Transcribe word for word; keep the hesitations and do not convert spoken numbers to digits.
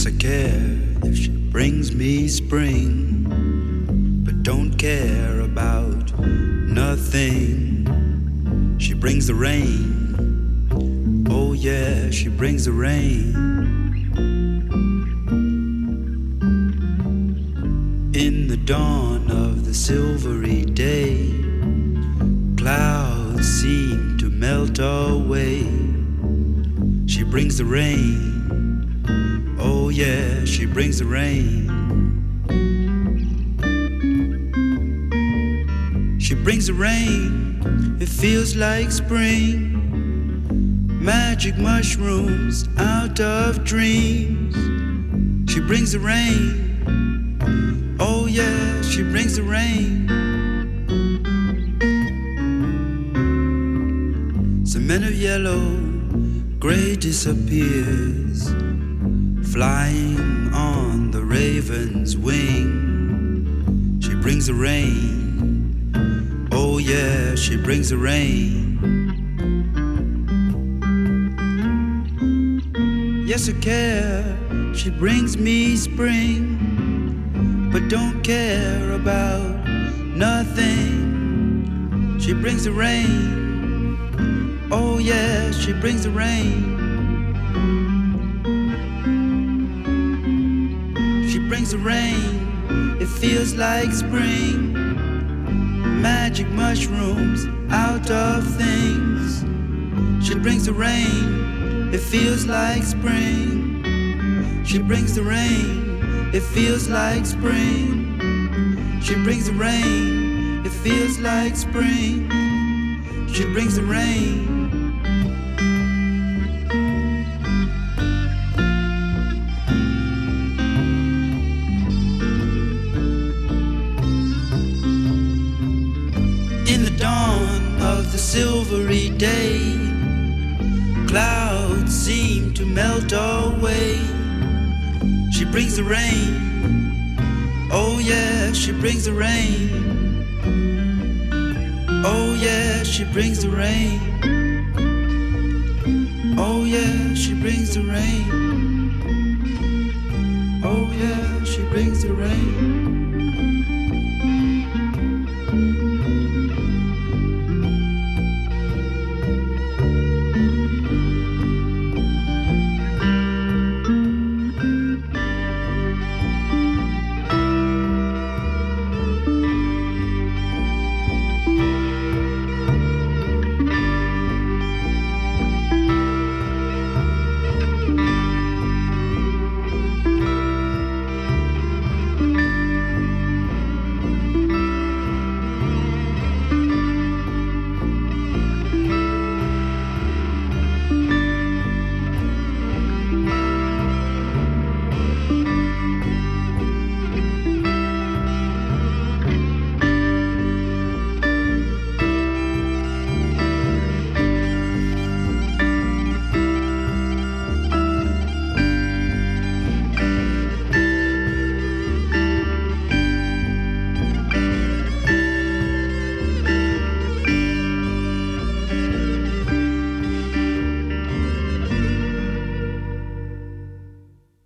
Yes, I care if she brings me spring, but don't care about nothing. She brings the rain. Oh yeah, she brings the rain. In the dawn of the silvery day, clouds seem to melt away. She brings the rain. Oh yeah, she brings the rain. She brings the rain. It feels like spring. Magic mushrooms out of dreams. She brings the rain. Oh yeah, she brings the rain. Cement of yellow, gray disappears, flying on the raven's wing. She brings the rain. Oh yeah, she brings the rain. Yes, I care, she brings me spring, but don't care about nothing. She brings the rain. Oh yeah, she brings the rain. She brings the rain. It feels like spring. Magic mushrooms out of things. She brings the rain. It feels like spring. She brings the rain. It feels like spring. She brings the rain. It feels like spring. She brings the rain. In the dawn of the silvery day, clouds seem to melt away. She brings the rain. Oh yeah, she brings the rain. Oh yeah, she brings the rain. Oh yeah, she brings the rain. Oh yeah, she brings the rain.